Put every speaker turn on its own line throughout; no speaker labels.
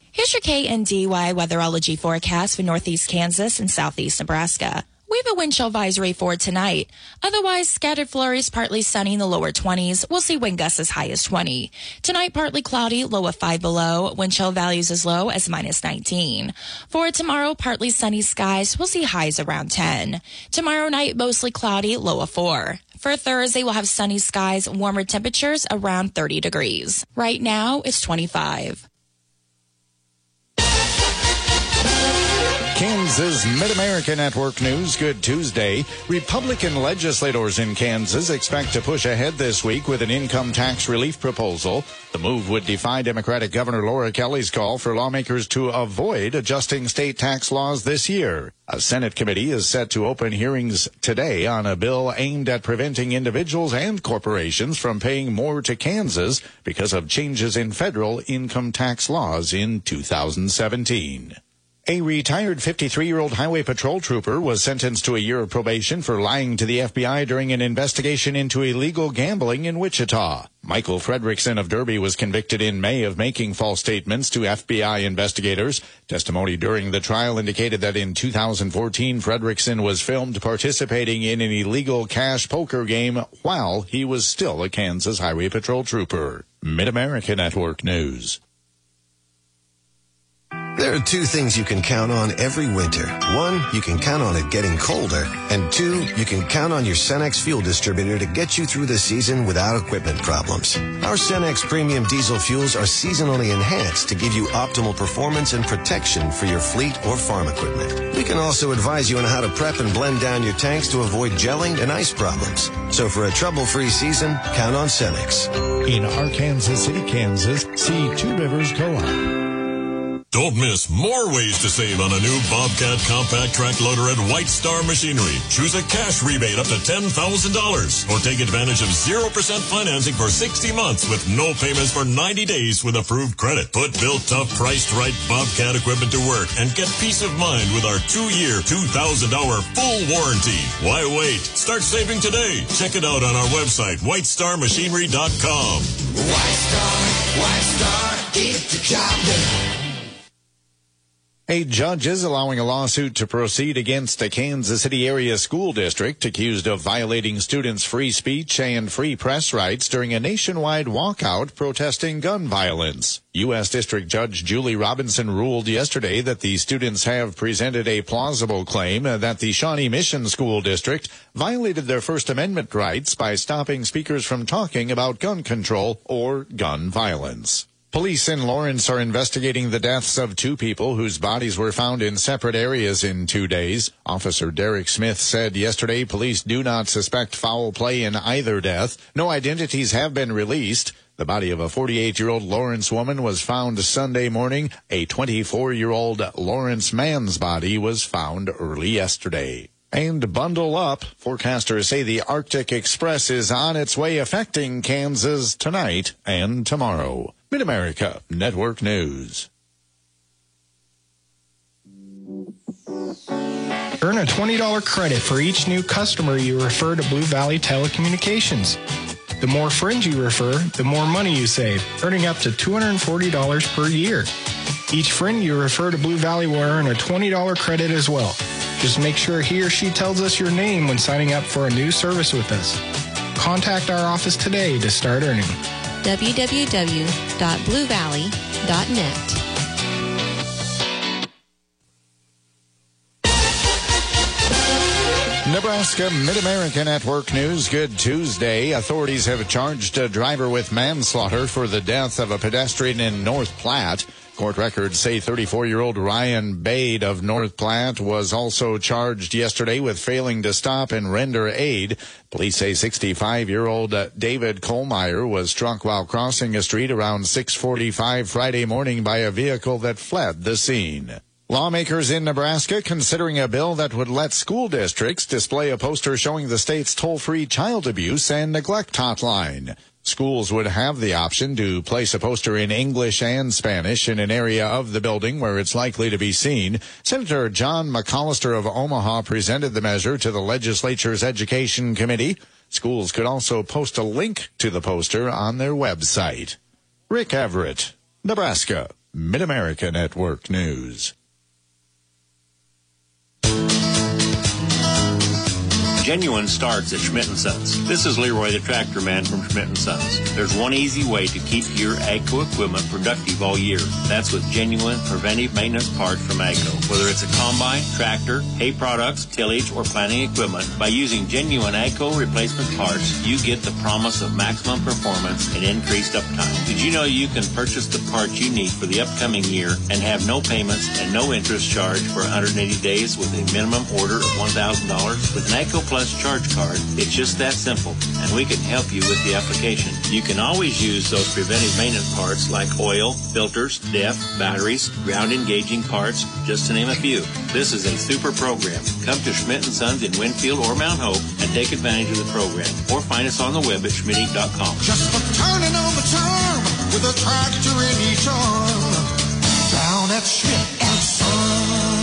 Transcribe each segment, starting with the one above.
Here's your KNDY weatherology forecast for northeast Kansas and southeast Nebraska. We have a wind chill advisory for tonight. Otherwise, scattered flurries, partly sunny in the lower 20s. We'll see wind gusts as high as 20. Tonight, partly cloudy, low of 5 below. Wind chill values as low as minus 19. For tomorrow, partly sunny skies. We'll see highs around 10. Tomorrow night, mostly cloudy, low of 4. For Thursday, we'll have sunny skies, warmer temperatures around 30 degrees. Right now, it's 25.
Kansas Mid-America Network News. Good Tuesday. Republican legislators in Kansas expect to push ahead this week with an income tax relief proposal. The move would defy Democratic Governor Laura Kelly's call for lawmakers to avoid adjusting state tax laws this year. A Senate committee is set to open hearings today on a bill aimed at preventing individuals and corporations from paying more to Kansas because of changes in federal income tax laws in 2017. A retired 53-year-old highway patrol trooper was sentenced to a year of probation for lying to the FBI during an investigation into illegal gambling in Wichita. Michael Fredrickson of Derby was convicted in May of making false statements to FBI investigators. Testimony during the trial indicated that in 2014, Fredrickson was filmed participating in an illegal cash poker game while he was still a Kansas highway patrol trooper. Mid-America Network News.
There are two things you can count on every winter. One, you can count on it getting colder. And two, you can count on your Cenex fuel distributor to get you through the season without equipment problems. Our Cenex premium diesel fuels are seasonally enhanced to give you optimal performance and protection for your fleet or farm equipment. We can also advise you on how to prep and blend down your tanks to avoid gelling and ice problems. So for a trouble-free season, count on Cenex.
In Arkansas City, Kansas, see Two Rivers Co-op.
Don't miss more ways to save on a new Bobcat compact track loader at White Star Machinery. Choose a cash rebate up to $10,000 or take advantage of 0% financing for 60 months with no payments for 90 days with approved credit. Put built-tough, priced-right Bobcat equipment to work and get peace of mind with our 2-year, $2,000 full warranty. Why wait? Start saving today. Check it out on our website, whitestarmachinery.com.
White Star, get the job done.
A judge is allowing a lawsuit to proceed against a Kansas City area school district accused of violating students' free speech and free press rights during a nationwide walkout protesting gun violence. U.S. District Judge Julie Robinson ruled yesterday that the students have presented a plausible claim that the Shawnee Mission School District violated their First Amendment rights by stopping speakers from talking about gun control or gun violence. Police in Lawrence are investigating the deaths of 2 people whose bodies were found in separate areas in 2 days. Officer Derek Smith said yesterday police do not suspect foul play in either death. No identities have been released. The body of a 48-year-old Lawrence woman was found Sunday morning. A 24-year-old Lawrence man's body was found early yesterday. And bundle up. Forecasters say the Arctic Express is on its way affecting Kansas tonight and tomorrow. Mid-America Network News.
Earn a $20 credit for each new customer you refer to Blue Valley Telecommunications. The more friends you refer, the more money you save, earning up to $240 per year. Each friend you refer to Blue Valley will earn a $20 credit as well. Just make sure he or she tells us your name when signing up for a new service with us. Contact our office today to start earning.
www.bluevalley.net.
Nebraska Mid-America Network News. Good Tuesday. Authorities have charged a driver with manslaughter for the death of a pedestrian in North Platte. Court records say 34-year-old Ryan Bade of North Platte was also charged yesterday with failing to stop and render aid. Police say 65-year-old David Kohlmeyer was struck while crossing a street around 6:45 Friday morning by a vehicle that fled the scene. Lawmakers in Nebraska considering a bill that would let school districts display a poster showing the state's toll-free child abuse and neglect hotline. Schools would have the option to place a poster in English and Spanish in an area of the building where it's likely to be seen. Senator John McAllister of Omaha presented the measure to the legislature's Education Committee. Schools could also post a link to the poster on their website. Rick Everett, Nebraska Mid-America Network News.
Genuine starts at Schmidt & Sons. This is Leroy, the tractor man from Schmidt & Sons. There's one easy way to keep your AGCO equipment productive all year. That's with genuine preventive maintenance parts from AGCO. Whether it's a combine, tractor, hay products, tillage, or planting equipment, by using genuine AGCO replacement parts, you get the promise of maximum performance and increased uptime. Did you know you can purchase the parts you need for the upcoming year and have no payments and no interest charged for 180 days with a minimum order of $1,000? With an AGCO Plus charge card, it's just that simple, and we can help you with the application. You can always use those preventive maintenance parts like oil, filters, DEF, batteries, ground engaging parts, just to name a few. This is a super program. Come to Schmidt & Sons in Winfield or Mount Hope and take advantage of the program, or find us on the web at schmittinc.com.
Just for turning on the charm with a tractor in each arm. Down at Schmidt & Sons.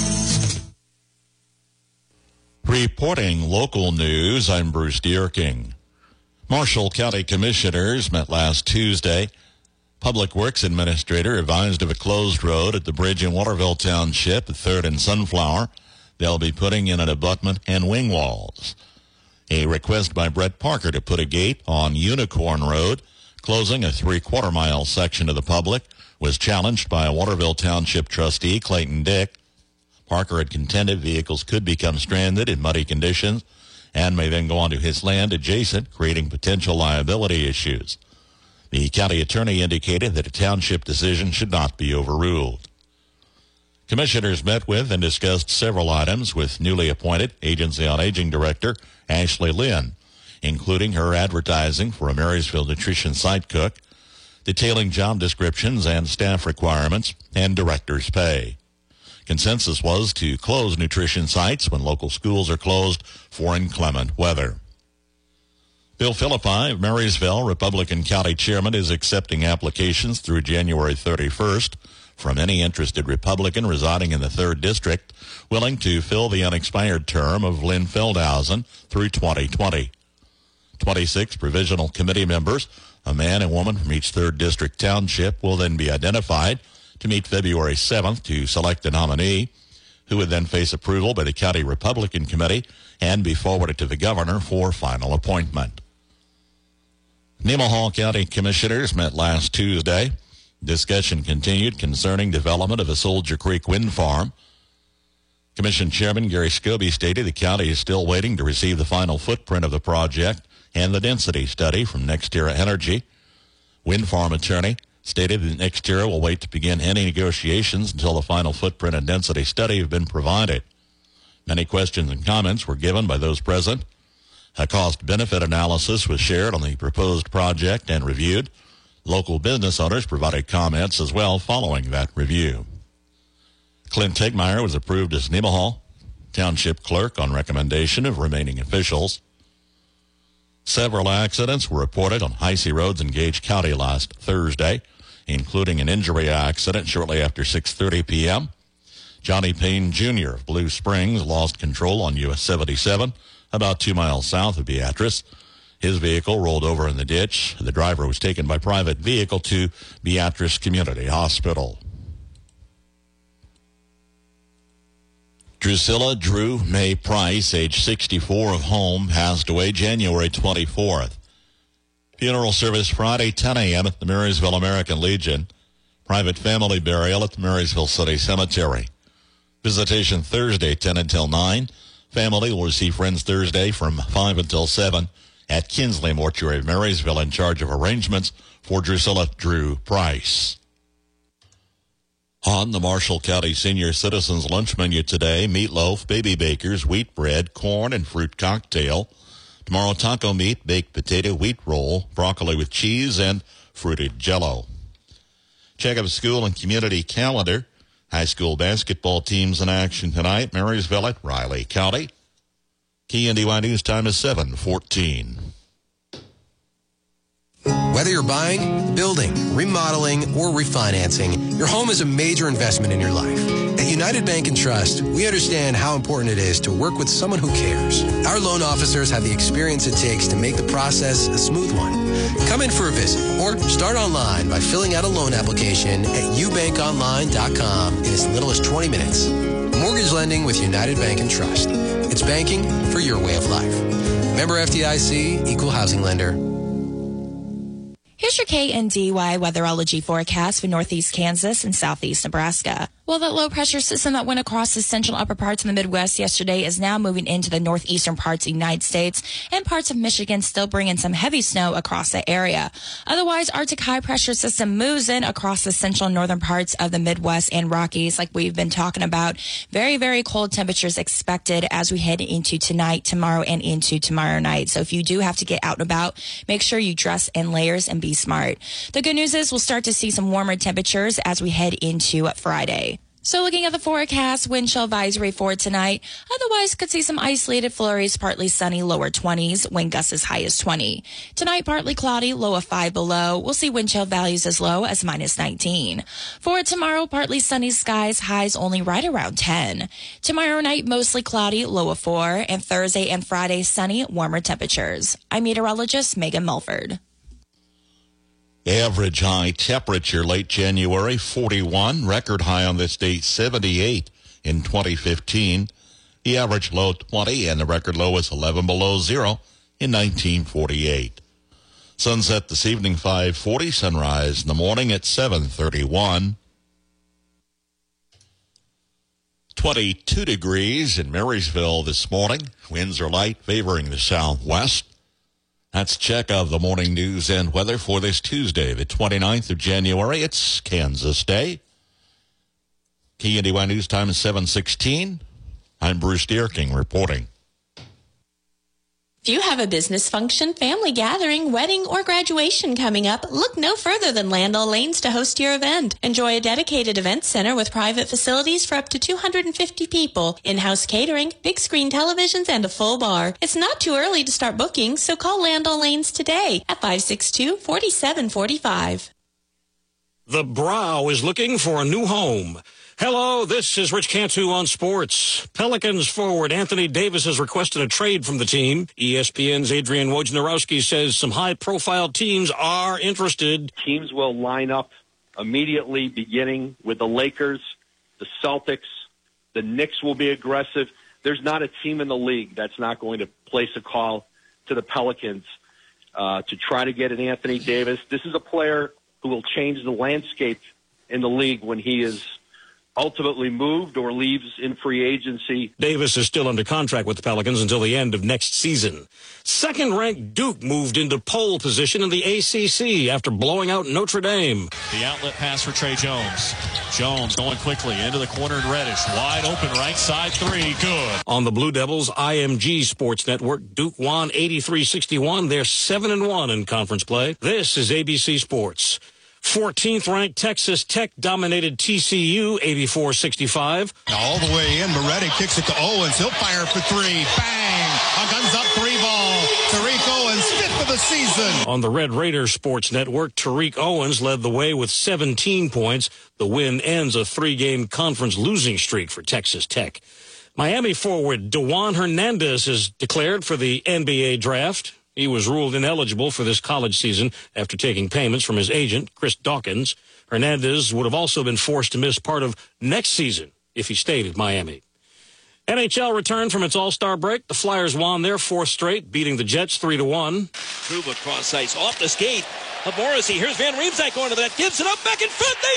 Reporting local news, I'm Bruce Dierking. Marshall County Commissioners met last Tuesday. Public Works Administrator advised of a closed road at the bridge in Waterville Township at 3rd and Sunflower. They'll be putting in an abutment and wing walls. A request by Brett Parker to put a gate on Unicorn Road, closing a 3/4-mile section to the public, was challenged by a Waterville Township trustee, Clayton Dick. Parker had contended vehicles could become stranded in muddy conditions and may then go onto his land adjacent, creating potential liability issues. The county attorney indicated that a township decision should not be overruled. Commissioners met with and discussed several items with newly appointed Agency on Aging Director Ashley Lynn, including her advertising for a Marysville nutrition site cook, detailing job descriptions and staff requirements, and director's pay. Consensus was to close nutrition sites when local schools are closed for inclement weather. Bill Philippi of Marysville, Republican County Chairman, is accepting applications through January 31st from any interested Republican residing in the 3rd District willing to fill the unexpired term of Lynn Feldhausen through 2020. 26 provisional committee members, a man and woman from each 3rd District township, will then be identified to meet February 7th to select a nominee, who would then face approval by the County Republican Committee and be forwarded to the governor for final appointment. Nemaha County Commissioners met last Tuesday. Discussion continued concerning development of a Soldier Creek wind farm. Commission Chairman Gary Scobie stated the county is still waiting to receive the final footprint of the project and the density study from NextEra Energy. Wind farm attorney stated that NextEra will wait to begin any negotiations until the final footprint and density study have been provided. Many questions and comments were given by those present. A cost-benefit analysis was shared on the proposed project and reviewed. Local business owners provided comments as well following that review. Clint Tegmeyer was approved as Nemaha Township Clerk on recommendation of remaining officials. Several accidents were reported on Heisey roads in Gage County last Thursday, including an injury accident shortly after 6:30 p.m. Johnny Payne Jr. of Blue Springs lost control on US 77 about 2 miles south of Beatrice. His vehicle rolled over in the ditch. The driver was taken by private vehicle to Beatrice Community Hospital. Drusilla Drew May Price, age 64, of Home, passed away January 24th. Funeral service Friday, 10 a.m. at the Marysville American Legion. Private family burial at the Marysville City Cemetery. Visitation Thursday, 10 until 9. Family will receive friends Thursday from 5 until 7 at Kinsley Mortuary of Marysville, in charge of arrangements for Drusilla Drew Price. On the Marshall County Senior Citizens Lunch menu today, meatloaf, baby bakers, wheat bread, corn, and fruit cocktail. Tomorrow, taco meat, baked potato, wheat roll, broccoli with cheese, and fruited Jell-O. Check out school and community calendar. High school basketball teams in action tonight. Marysville at Riley County. KNDY News time is 7:14.
Whether you're buying, building, remodeling, or refinancing, your home is a major investment in your life. At United Bank and Trust, we understand how important it is to work with someone who cares. Our loan officers have the experience it takes to make the process a smooth one. Come in for a visit or start online by filling out a loan application at ubankonline.com in as little as 20 minutes. Mortgage lending with United Bank and Trust. It's banking for your way of life. Member FDIC, Equal Housing Lender.
Here's your KNDY weatherology forecast for northeast Kansas and southeast Nebraska. Well, that low-pressure system that went across the central upper parts of the Midwest yesterday is now moving into the northeastern parts of the United States, and parts of Michigan still bringing some heavy snow across the area. Otherwise, Arctic high-pressure system moves in across the central and northern parts of the Midwest and Rockies, like we've been talking about. Very, very cold temperatures expected as we head into tonight, tomorrow, and into tomorrow night. So if you do have to get out and about, make sure you dress in layers and be smart. The good news is we'll start to see some warmer temperatures as we head into Friday. So looking at the forecast, wind chill advisory for tonight. Otherwise, could see some isolated flurries, partly sunny, lower 20s, wind gusts as high as 20. Tonight, partly cloudy, low of 5 below. We'll see wind chill values as low as minus 19. For tomorrow, partly sunny skies, highs only right around 10. Tomorrow night, mostly cloudy, low of 4. And Thursday and Friday, sunny, warmer temperatures. I'm meteorologist Megan Mulford.
Average high temperature late January, 41. Record high on this date, 78 in 2015. The average low, 20, and the record low is 11 below zero in 1948. Sunset this evening, 5:40. Sunrise in the morning at 7:31. 22 degrees in Marysville this morning. Winds are light, favoring the southwest. That's a check of the morning news and weather for this Tuesday, the 29th of January. It's Kansas Day. KNDY News Time is 7:16. I'm Bruce Deerking reporting.
If you have a business function, family gathering, wedding, or graduation coming up, look no further than Land O'Lane's to host your event. Enjoy a dedicated event center with private facilities for up to 250 people, in-house catering, big screen televisions, and a full bar. It's not too early to start booking, so call Land O'Lane's today at 562-4745.
The Brow is looking for a new home. Hello, this is Rich Cantu on sports. Pelicans forward Anthony Davis has requested a trade from the team. ESPN's Adrian Wojnarowski says some high-profile teams are interested.
Teams will line up immediately, beginning with the Lakers, the Celtics. The Knicks will be aggressive. There's not a team in the league that's not going to place a call to the Pelicans to try to get an Anthony Davis. This is a player who will change the landscape in the league when he is ultimately moved or leaves in free agency.
Davis is still under contract with the Pelicans until the end of next season. Second-ranked Duke moved into pole position in the ACC after blowing out Notre Dame.
The outlet pass for Trey Jones. Jones going quickly into the corner and Reddish. Wide open right side three. Good.
On the Blue Devils IMG Sports Network, Duke won 83-61. They're 7-1 in conference play. This is ABC Sports. 14th-ranked Texas Tech dominated TCU 84-65.
Now all the way in, Moretti kicks it to Owens. He'll fire for three. Bang! A guns up three ball. Tariq Owens, fifth of the season.
On the Red Raiders Sports Network, Tariq Owens led the way with 17 points. The win ends a three-game conference losing streak for Texas Tech. Miami forward DeJuan Hernandez is declared for the NBA draft. He was ruled ineligible for this college season after taking payments from his agent, Chris Dawkins. Hernandez would have also been forced to miss part of next season if he stayed at Miami. NHL returned from its All-Star break. The Flyers won their fourth straight, beating the Jets 3-1.
Trouba cross ice off the skate of Morrissey. Here's Van Riemsdyk going to the net. Gives it up back in front. They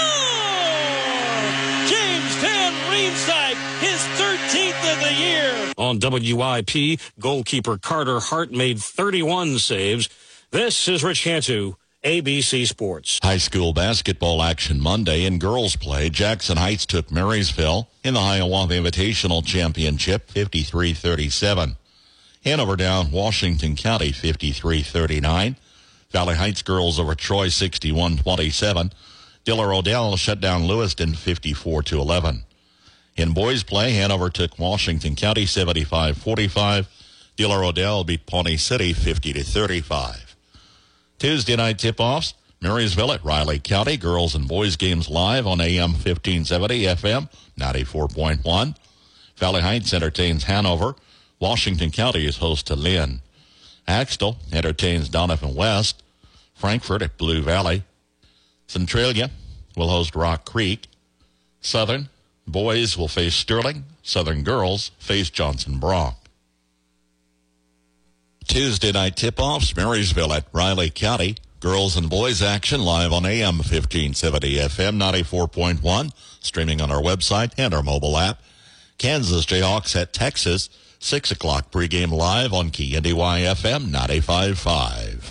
score! James Van Riemsdyk, his 13th of the year.
On WIP, goalkeeper Carter Hart made 31 saves. This is Rich Cantu, ABC Sports.
High school basketball action Monday in girls play. Jackson Heights took Marysville in the Hiawatha Invitational Championship 53-37. Hanover down Washington County 53-39. Valley Heights girls over Troy 61-27. Diller Odell shut down Lewiston 54-11. In boys play, Hanover took Washington County 75-45. Diller Odell beat Pawnee City 50-35. Tuesday night tip-offs. Marysville at Riley County. Girls and boys games live on AM 1570, FM 94.1. Valley Heights entertains Hanover. Washington County is host to Lynn. Axtell entertains Donovan West. Frankfort at Blue Valley. Centralia will host Rock Creek. Southern boys will face Sterling. Southern girls face Johnson Brock. Tuesday night tip-offs, Marysville at Riley County. Girls and boys action live on AM 1570, FM 94.1, streaming on our website and our mobile app. Kansas Jayhawks at Texas, 6 o'clock pregame live on KNDY FM 95.5.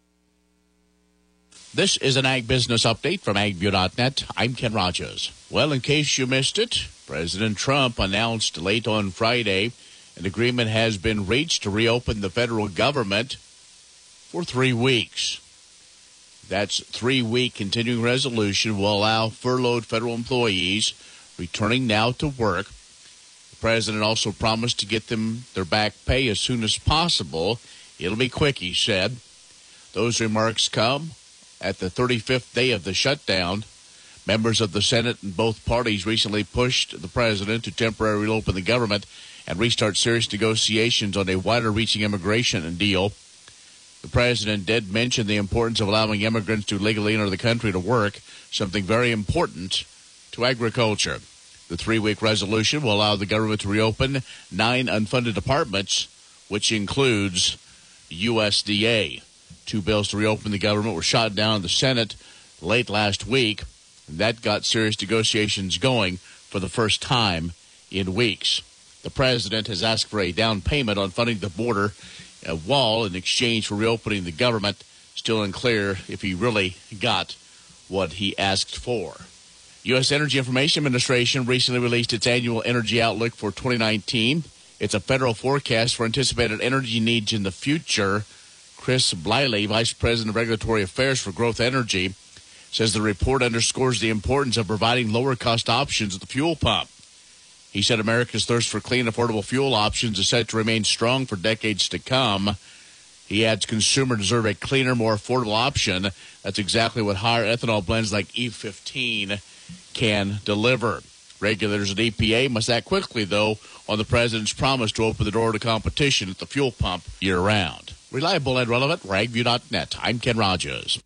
This is an Ag Business Update from AgView.net. I'm Ken Rogers. Well, in case you missed it, President Trump announced late on Friday an agreement has been reached to reopen the federal government for 3 weeks. That's 3-week continuing resolution will allow furloughed federal employees returning now to work. The president also promised to get them their back pay as soon as possible. It'll be quick, he said. Those remarks come at the 35th day of the shutdown. Members of the Senate and both parties recently pushed the president to temporarily reopen the government and restart serious negotiations on a wider-reaching immigration deal. The president did mention the importance of allowing immigrants to legally enter the country to work, something very important to agriculture. The 3-week resolution will allow the government to reopen 9 unfunded departments, which includes USDA. 2 bills to reopen the government were shot down in the Senate late last week, and that got serious negotiations going for the first time in weeks. The president has asked for a down payment on funding the border wall in exchange for reopening the government. Still unclear if he really got what he asked for. U.S. Energy Information Administration recently released its annual energy outlook for 2019. It's a federal forecast for anticipated energy needs in the future. Chris Bliley, Vice President of Regulatory Affairs for Growth Energy, says the report underscores the importance of providing lower-cost options at the fuel pump. He said America's thirst for clean, affordable fuel options is set to remain strong for decades to come. He adds consumers deserve a cleaner, more affordable option. That's exactly what higher ethanol blends like E15 can deliver. Regulators at EPA must act quickly, though, on the president's promise to open the door to competition at the fuel pump year-round. Reliable and relevant, AgView.net. I'm Ken Rogers.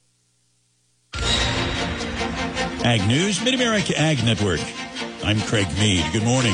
Ag News, Mid-America Ag Network. I'm Craig Meade. Good morning.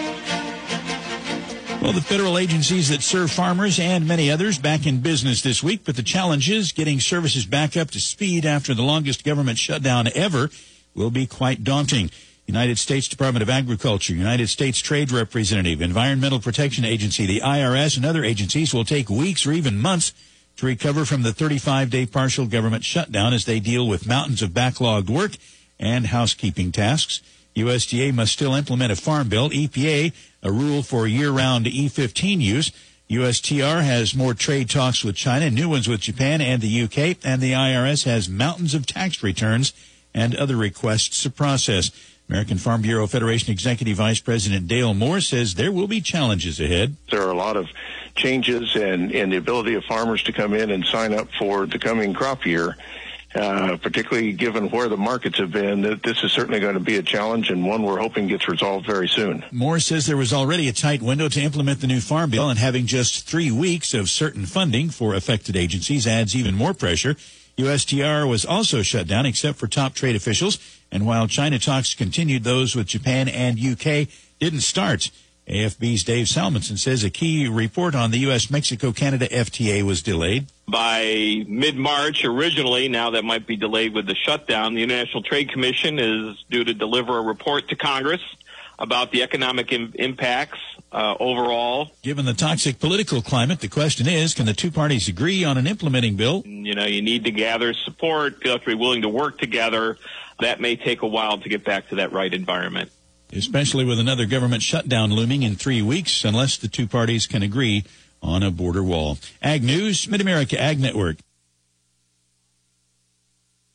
Well, the federal agencies that serve farmers and many others back in business this week, but the challenge is getting services back up to speed after the longest government shutdown ever will be quite daunting. United States Department of Agriculture, United States Trade Representative, Environmental Protection Agency, the IRS, and other agencies will take weeks or even months to recover from the 35-day partial government shutdown as they deal with mountains of backlogged work and housekeeping tasks. USDA must still implement a farm bill. EPA, a rule for year-round E15 use. USTR has more trade talks with China, new ones with Japan and the UK, and the IRS has mountains of tax returns and other requests to process. American Farm Bureau Federation Executive Vice President Dale Moore says there will be challenges ahead.
There are a lot of changes and the ability of farmers to come in and sign up for the coming crop year. Particularly given where the markets have been, that this is certainly going to be a challenge and one we're hoping gets resolved very soon.
Moore says there was already a tight window to implement the new farm bill, and having just 3 weeks of certain funding for affected agencies adds even more pressure. USTR was also shut down except for top trade officials, and while China talks continued, those with Japan and UK didn't start. AFB's Dave Salmonson says a key report on the U.S.-Mexico-Canada FTA was delayed.
By mid-March originally, now that might be delayed with the shutdown, the International Trade Commission is due to deliver a report to Congress about the economic impacts overall.
Given the toxic political climate, the question is, can the two parties agree on an implementing bill?
You know, you need to gather support. You have to be willing to work together. That may take a while to get back to that right environment.
Especially with another government shutdown looming in 3 weeks, unless the two parties can agree on a border wall. Ag News, Mid-America Ag Network.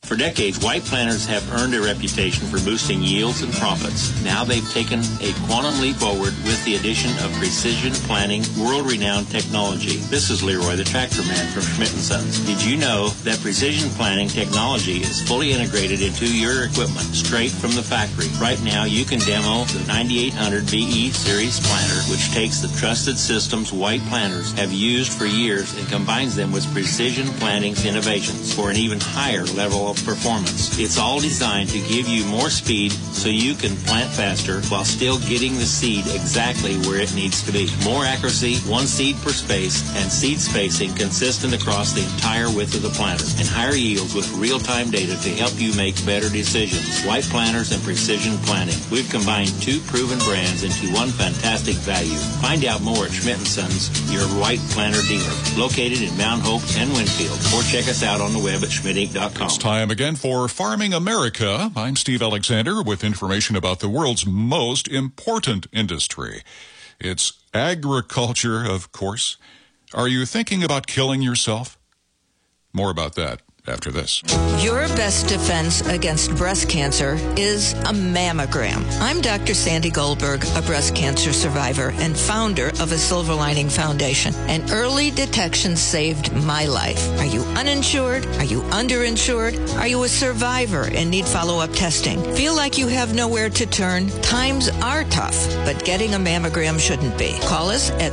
For decades, White Planters have earned a reputation for boosting yields and profits. Now they've taken a quantum leap forward with the addition of precision planting, world-renowned technology. This is Leroy the Tractor Man from Schmidt & Sons. Did you know that precision planting technology is fully integrated into your equipment straight from the factory? Right now, you can demo the 9800 BE Series planter, which takes the trusted systems White Planters have used for years and combines them with precision planting's innovations for an even higher level of performance. It's all designed to give you more speed so you can plant faster while still getting the seed exactly where it needs to be. More accuracy, one seed per space, and seed spacing consistent across the entire width of the planter, and higher yields with real-time data to help you make better decisions. White Planters and Precision Planting. We've combined two proven brands into one fantastic value. Find out more at Schmidt & Sons, your White Planter dealer, located in Mount Hope and Winfield, or check us out on the web at schmidtinc.com.
It's time again for Farming America. I'm Steve Alexander with information about the world's most important industry. It's agriculture, of course. Are you thinking about killing yourself? More about that after this.
Your best defense against breast cancer is a mammogram. I'm Dr. Sandy Goldberg, a breast cancer survivor and founder of a Silver Lining Foundation. And early detection saved my life. Are you uninsured? Are you underinsured? Are you a survivor and need follow-up testing? Feel like you have nowhere to turn? Times are tough, but getting a mammogram shouldn't be. Call us at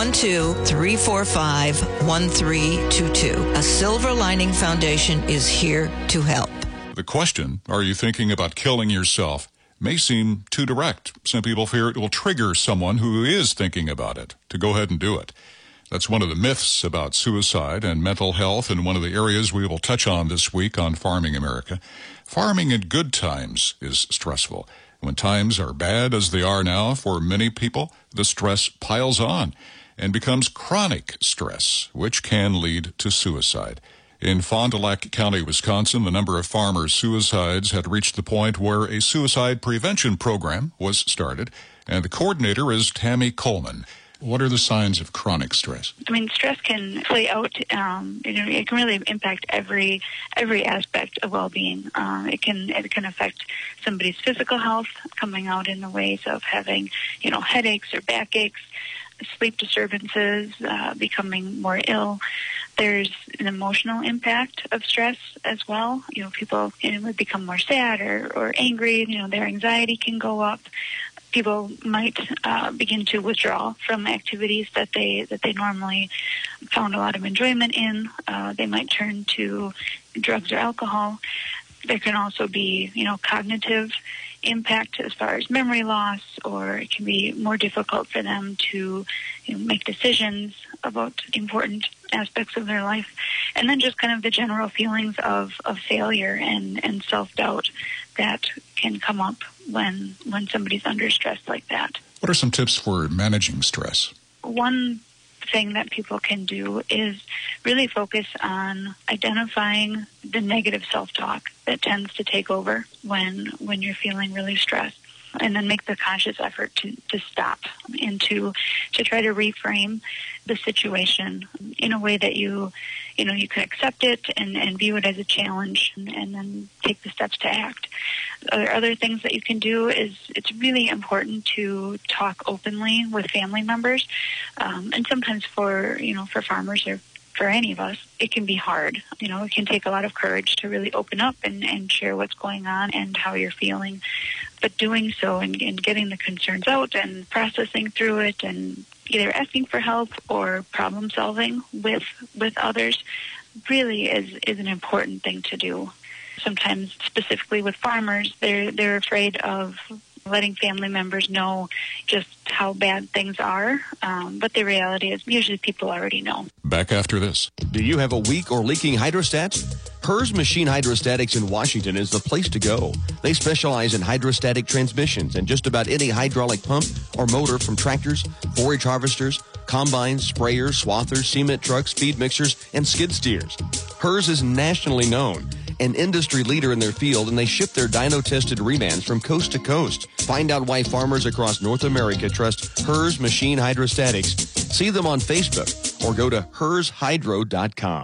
312-345-1322. A Silver Lining Foundation is here to help.
The question, are you thinking about killing yourself, may seem too direct. Some people fear it will trigger someone who is thinking about it to go ahead and do it. That's one of the myths about suicide and mental health, and one of the areas we will touch on this week on Farming America. Farming in good times is stressful. When times are bad, as they are now for many people, the stress piles on and becomes chronic stress, which can lead to suicide. In Fond du Lac County, Wisconsin, the number of farmers' suicides had reached the point where a suicide prevention program was started, and the coordinator is Tammy Coleman. What are the signs of chronic stress?
I mean, stress can play out. It can really impact every aspect of well-being. It can affect somebody's physical health, coming out in the ways of having, headaches or backaches, sleep disturbances, becoming more ill. There's an emotional impact of stress as well. People would become more sad or angry. Their anxiety can go up. People might begin to withdraw from activities that they normally found a lot of enjoyment in. They might turn to drugs or alcohol. There can also be, cognitive impact as far as memory loss, or it can be more difficult for them to make decisions about important aspects of their life. And then just kind of the general feelings of failure and self-doubt that can come up when somebody's under stress like that.
What are some tips for managing stress?
One thing that people can do is really focus on identifying the negative self-talk that tends to take over when you're feeling really stressed, and then make the conscious effort to stop and to try to reframe the situation in a way that you can accept it and view it as a challenge, and then take the steps to act. Other things that you can do is it's really important to talk openly with family members, and sometimes for farmers or for any of us, it can be hard. It can take a lot of courage to really open up and share what's going on and how you're feeling. But doing so and getting the concerns out and processing through it and either asking for help or problem solving with others really is an important thing to do. Sometimes, specifically with farmers, they're afraid of letting family members know just how bad things are, but the reality is usually people already know.
Back after this.
Do you have a weak or leaking hydrostat? Herz Machine Hydrostatics in Washington is the place to go. They specialize in hydrostatic transmissions and just about any hydraulic pump or motor, from tractors, forage harvesters, combines, sprayers, swathers, cement trucks, feed mixers, and skid steers. Herz is nationally known, an industry leader in their field, and they ship their dyno-tested remans from coast to coast. Find out why farmers across North America trust Herz Machine Hydrostatics. See them on Facebook or go to herzhydro.com.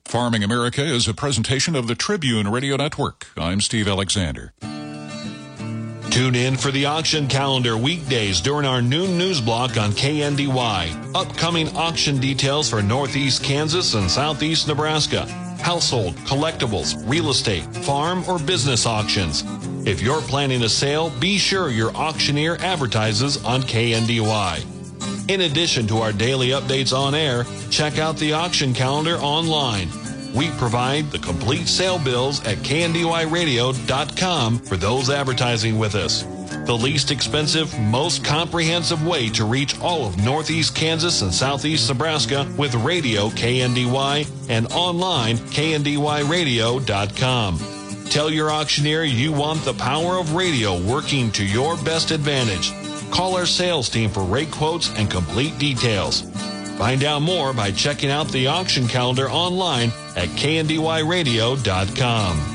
Farming America is a presentation of the Tribune Radio Network. I'm Steve Alexander.
Tune in for the auction calendar weekdays during our noon news block on KNDY. Upcoming auction details for Northeast Kansas and Southeast Nebraska. Household, collectibles, real estate, farm, or business auctions. If you're planning a sale, be sure your auctioneer advertises on KNDY. In addition to our daily updates on air, check out the auction calendar online. We provide the complete sale bills at kndyradio.com for those advertising with us. The least expensive, most comprehensive way to reach all of Northeast Kansas and Southeast Nebraska with radio KNDY and online kndyradio.com. Tell your auctioneer you want the power of radio working to your best advantage. Call our sales team for rate quotes and complete details. Find out more by checking out the auction calendar online at kndyradio.com.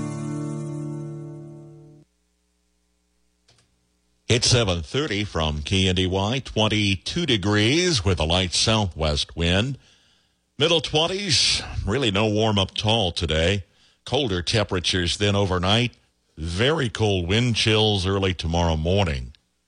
It's 7:30 from KNDY, 22 degrees with a light southwest wind. Middle 20s, really no warm-up at all today. Colder temperatures then overnight. Very cold wind chills early tomorrow morning.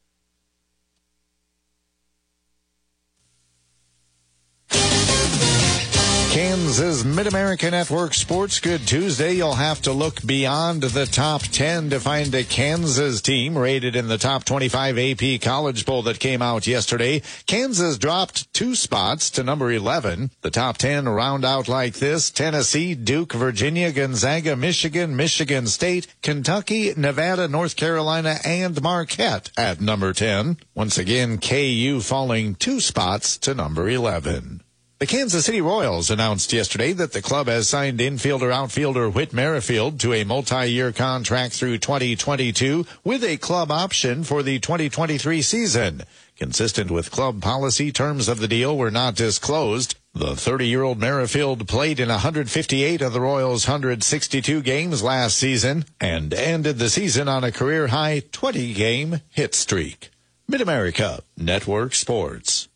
Kansas Mid-America Network Sports. Good Tuesday. You'll have to look beyond the top 10 to find a Kansas team rated in the top 25 AP College Bowl that came out yesterday. Kansas dropped 2 spots to number 11. The top 10 round out like this: Tennessee, Duke, Virginia, Gonzaga, Michigan, Michigan State, Kentucky, Nevada, North Carolina, and Marquette at number 10. Once again, KU falling 2 spots to number 11. The Kansas City Royals announced yesterday that the club has signed infielder-outfielder Whit Merrifield to a multi-year contract through 2022 with a club option for the 2023 season. Consistent with club policy, terms of the deal were not disclosed. The 30-year-old Merrifield played in 158 of the Royals' 162 games last season and ended the season on a career-high 20-game hit streak. Mid-America Network Sports.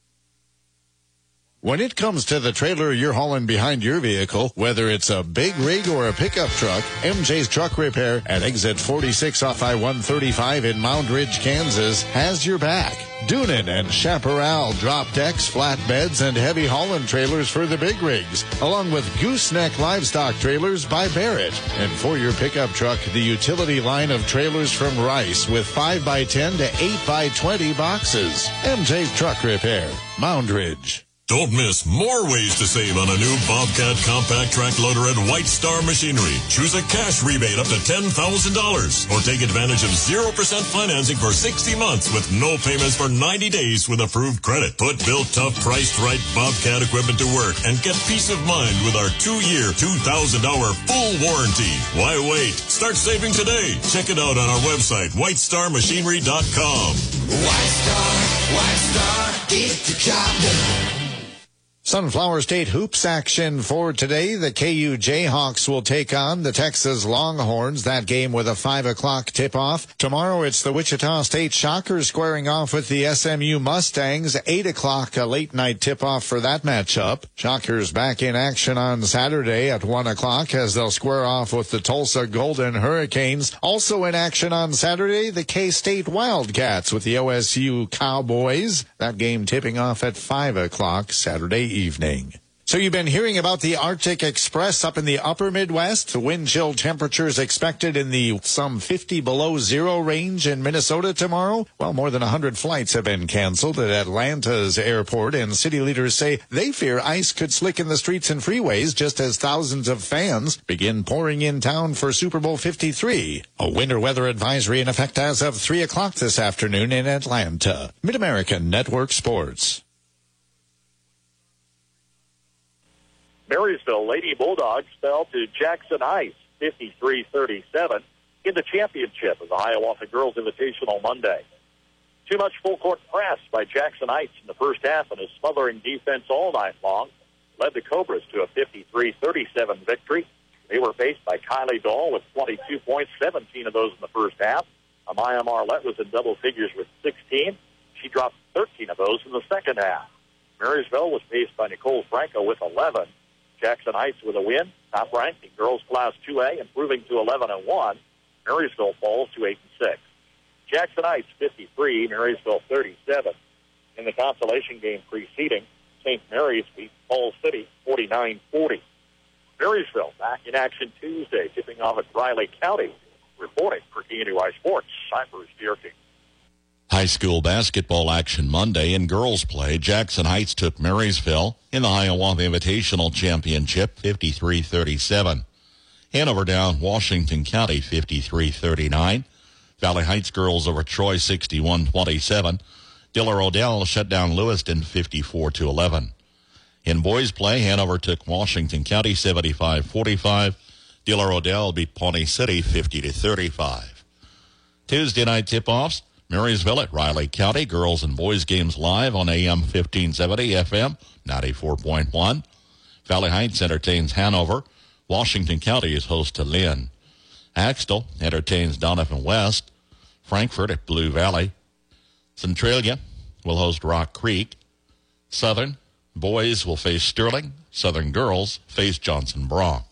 When it comes to the trailer you're hauling behind your vehicle, whether it's a big rig or a pickup truck, MJ's Truck Repair at exit 46 off I-135 in Mound Ridge, Kansas has your back. Doonan and Chaparral drop decks, flatbeds, and heavy hauling trailers for the big rigs, along with Gooseneck livestock trailers by Barrett. And for your pickup truck, the utility line of trailers from Rice with 5x10 to 8x20 boxes. MJ's Truck Repair, Mound Ridge.
Don't miss more ways to save on a new Bobcat compact track loader at White Star Machinery. Choose a cash rebate up to $10,000 or take advantage of 0% financing for 60 months with no payments for 90 days with approved credit. Put built, tough, priced right Bobcat equipment to work and get peace of mind with our 2-year, $2,000 full warranty. Why wait? Start saving today. Check it out on our website, whitestarmachinery.com.
White Star, get the job done.
Sunflower State hoops action for today. The KU Jayhawks will take on the Texas Longhorns. That game with a 5 o'clock tip-off. Tomorrow it's the Wichita State Shockers squaring off with the SMU Mustangs. 8 o'clock, a late-night tip-off for that matchup. Shockers back in action on Saturday at 1 o'clock as they'll square off with the Tulsa Golden Hurricanes. Also in action on Saturday, the K-State Wildcats with the OSU Cowboys. That game tipping off at 5 o'clock Saturday evening. So you've been hearing about the Arctic Express up in the upper Midwest. The wind chill temperatures expected in the some 50 below zero range in Minnesota tomorrow. Well, more than 100 flights have been canceled at Atlanta's airport, and city leaders say they fear ice could slick in the streets and freeways just as thousands of fans begin pouring in town for Super Bowl 53. A winter weather advisory in effect as of 3 o'clock this afternoon in Atlanta. Mid-American Network Sports.
Marysville Lady Bulldogs fell to Jackson Ice 53-37 in the championship of the Hiawatha Girls Invitational Monday. Too much full-court press by Jackson Ice in the first half and a smothering defense all night long led the Cobras to a 53-37 victory. They were faced by Kylie Dahl with 22 points, 17 of those in the first half. Amaya Marlette was in double figures with 16. She dropped 13 of those in the second half. Marysville was faced by Nicole Franco with 11. Jackson Heights with a win, top ranked in girls class 2A, improving to 11-1. Marysville falls to 8-6. Jackson Heights 53, Marysville 37. In the consolation game preceding, St. Mary's beat Falls City 49-40. Marysville back in action Tuesday, tipping off at Riley County. Reporting for KNDY Sports, I'm Bruce Dierking.
High school basketball action Monday in girls play. Jackson Heights took Marysville in the Hiawatha Invitational Championship 53-37. Hanover down Washington County 53-39. Valley Heights girls over Troy 61-27. Diller Odell shut down Lewiston 54-11. In boys play, Hanover took Washington County 75-45. Diller Odell beat Pawnee City 50-35. Tuesday night tip-offs. Marysville at Riley County. Girls and boys games live on AM 1570, FM 94.1. Valley Heights entertains Hanover. Washington County is host to Lynn. Axtell entertains Donovan West. Frankfort at Blue Valley. Centralia will host Rock Creek. Southern boys will face Sterling. Southern girls face Johnson Bronx.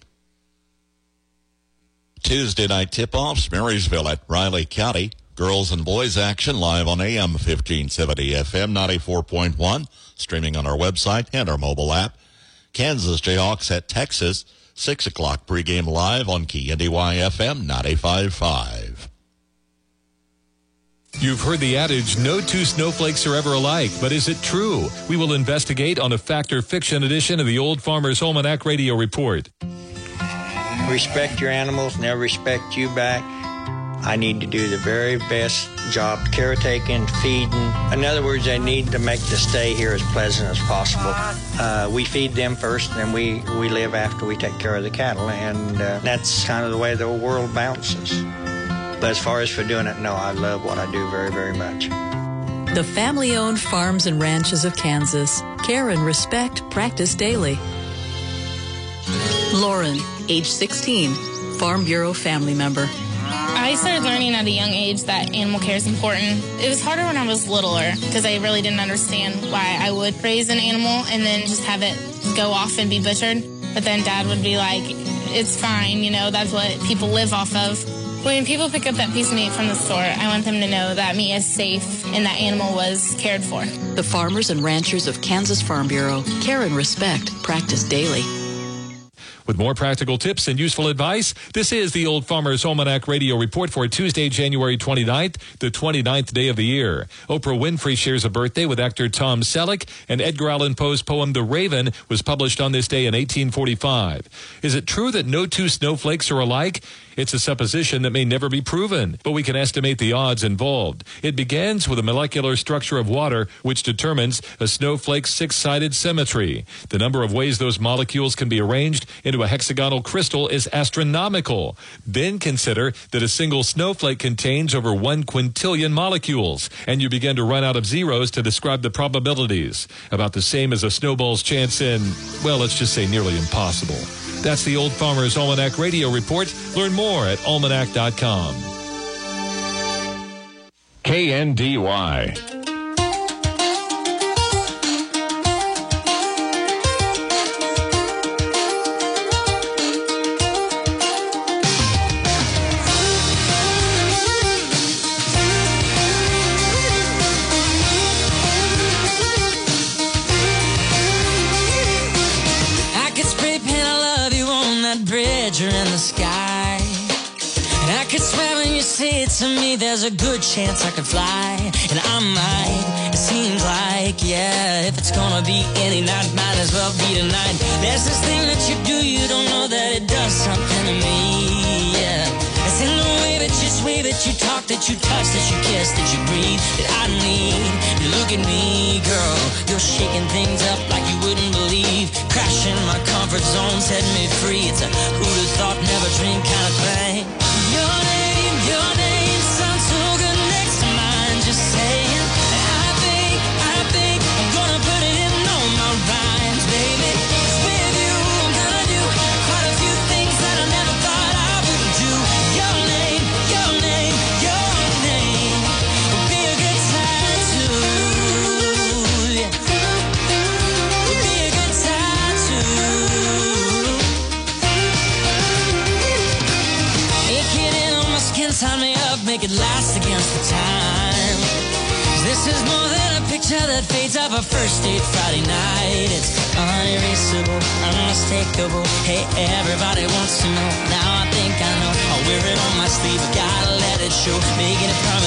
Tuesday night tip-offs. Marysville at Riley County. Girls and boys action live on AM 1570 FM 94.1, streaming on our website and our mobile app. Kansas Jayhawks at Texas, 6 o'clock pregame live on KNDY FM 95.5.
You've heard the adage, no two snowflakes are ever alike, but is it true? We will investigate on a Fact or Fiction edition of the Old Farmer's Almanac Radio Report.
Respect your animals, and they'll respect you back. I need to do the very best job caretaking, feeding. In other words, I need to make the stay here as pleasant as possible. We feed them first, and then we live after we take care of the cattle, and that's kind of the way the world bounces. But as far as for doing it, no, I love what I do very, very much.
The family-owned farms and ranches of Kansas. Care and respect, practice daily. Lauren, age 16, Farm Bureau family member.
I started learning at a young age that animal care is important. It was harder when I was littler because I really didn't understand why I would raise an animal and then just have it go off and be butchered. But then Dad would be like, it's fine, you know, that's what people live off of. When people pick up that piece of meat from the store, I want them to know that meat is safe and that animal was cared for.
The farmers and ranchers of Kansas Farm Bureau. Care and respect, practice daily.
With more practical tips and useful advice, this is the Old Farmer's Almanac Radio Report for Tuesday, January 29th, the 29th day of the year. Oprah Winfrey shares a birthday with actor Tom Selleck, and Edgar Allan Poe's poem The Raven was published on this day in 1845. Is it true that no two snowflakes are alike? It's a supposition that may never be proven, but we can estimate the odds involved. It begins with the molecular structure of water, which determines a snowflake's six-sided symmetry. The number of ways those molecules can be arranged into a hexagonal crystal is astronomical. Then consider that a single snowflake contains over 1 quintillion molecules, and you begin to run out of zeros to describe the probabilities. About the same as a snowball's chance in, well, let's just say nearly impossible. That's the Old Farmer's Almanac Radio Report. Learn more at almanac.com.
KNDY.
In the sky, and I could swear when you say it to me, there's a good chance I could fly, and I might. It seems like, yeah, if it's gonna be any night, might as well be tonight. There's this thing that you do, you don't know that it does something to me, yeah. It's in the way that you sway, that you talk, that you touch, that you kiss, that you breathe, that I need. You look at me, girl, you're shaking things up like you wouldn't believe. Crashing my comfort zone, set me free. It's a who'd have thought, never dreamed kind of thing. Your name sounds so good next to mine. Just saying, I think I'm gonna put it in all my rhymes, baby. 'Cause with you, I'm gonna do quite a few things that I never thought I would do. Your name will be a good time too. Yeah. Will be a good time too. make it last against the time. This is more than a picture that fades off a first date Friday night. It's unerasable, unmistakable. Hey, everybody wants to know. Now I think I know. I'll wear it on my sleeve, gotta let it show. Making it